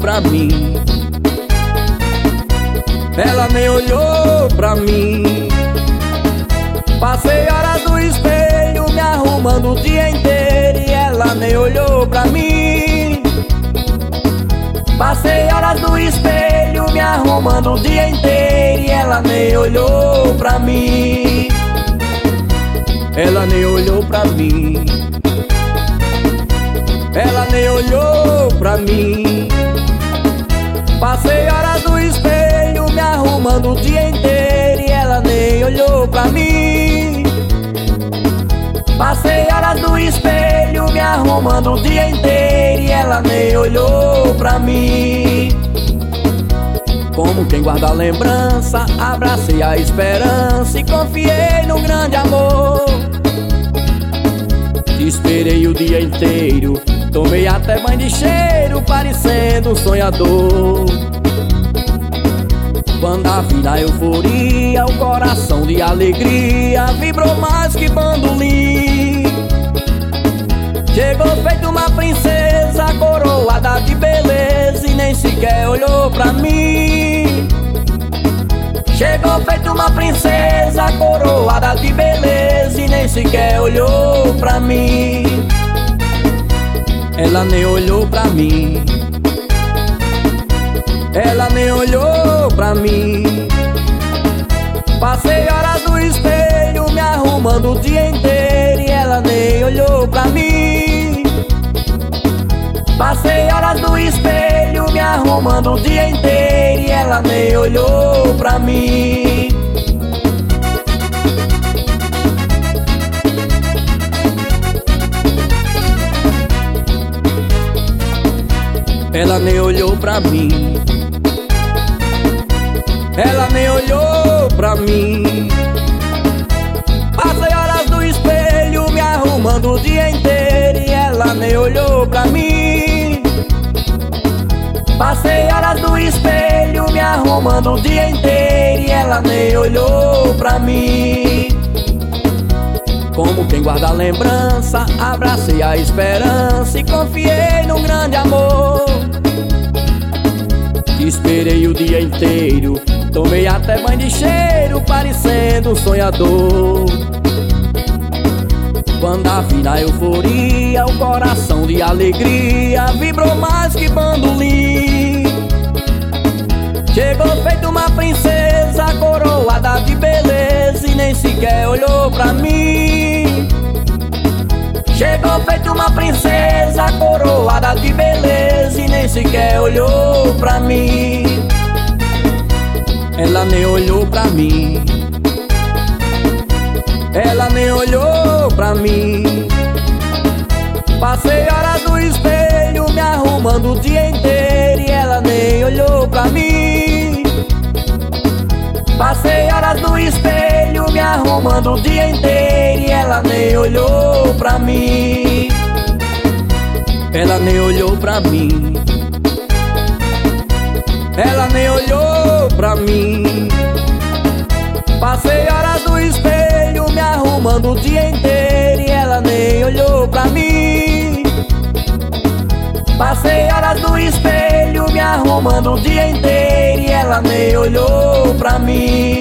pra mim. Ela nem olhou pra mim. Passei horas no espelho me arrumando o dia inteiro e ela nem olhou pra mim. Passei horas no espelho me arrumando o dia inteiro e ela nem olhou pra mim. Ela nem olhou pra mim. Ela nem olhou pra mim. Passei horas no espelho me arrumando o dia inteiro e ela nem olhou pra mim. Passei horas no espelho me arrumando o dia inteiro e ela nem olhou pra mim. Como quem guarda a lembrança, abracei a esperança e confiei num grande amor. Esperei o dia inteiro, tomei até banho de cheiro, parecendo um sonhador. Quando a vi na euforia, o coração de alegria vibrou mais que bandolim. Chegou feito uma princesa, coroada de beleza e nem sequer olhou pra mim. Chegou feito uma princesa, coroada de beleza e nem sequer olhou pra mim. Ela nem olhou pra mim. Ela nem olhou pra mim. Passei horas no espelho me arrumando o dia inteiro e ela nem olhou pra mim. Passei horas no espelho me arrumando o dia inteiro e ela nem olhou pra mim. Ela nem olhou pra mim. Ela nem olhou pra mim. Passei horas no espelho me arrumando o dia inteiro e ela nem olhou pra mim. Passei horas no espelho me arrumando o dia inteiro e ela nem olhou pra mim. Como quem guarda a lembrança, abracei a esperança e confiei num grande amor. Esperei o dia inteiro, tomei até banho de cheiro, parecendo um sonhador. Quando a vi na euforia, o coração de alegria vibrou mais que bandolim. Chegou feito uma princesa, coroada de beleza e nem sequer olhou pra mim. Chegou feito uma princesa, coroada de beleza e nem sequer olhou pra mim. Ela nem olhou pra mim. Ela nem olhou pra mim. Passei horas no espelho me arrumando o dia inteiro e ela nem olhou pra mim. Passei horas no espelho me arrumando o dia inteiro e ela nem olhou pra mim. Ela nem olhou pra mim. Ela nem olhou pra mim. Passei horas no espelho me arrumando o dia inteiro e ela nem olhou pra mim. Passei horas no espelho me arrumando o dia inteiro e ela nem olhou pra mim.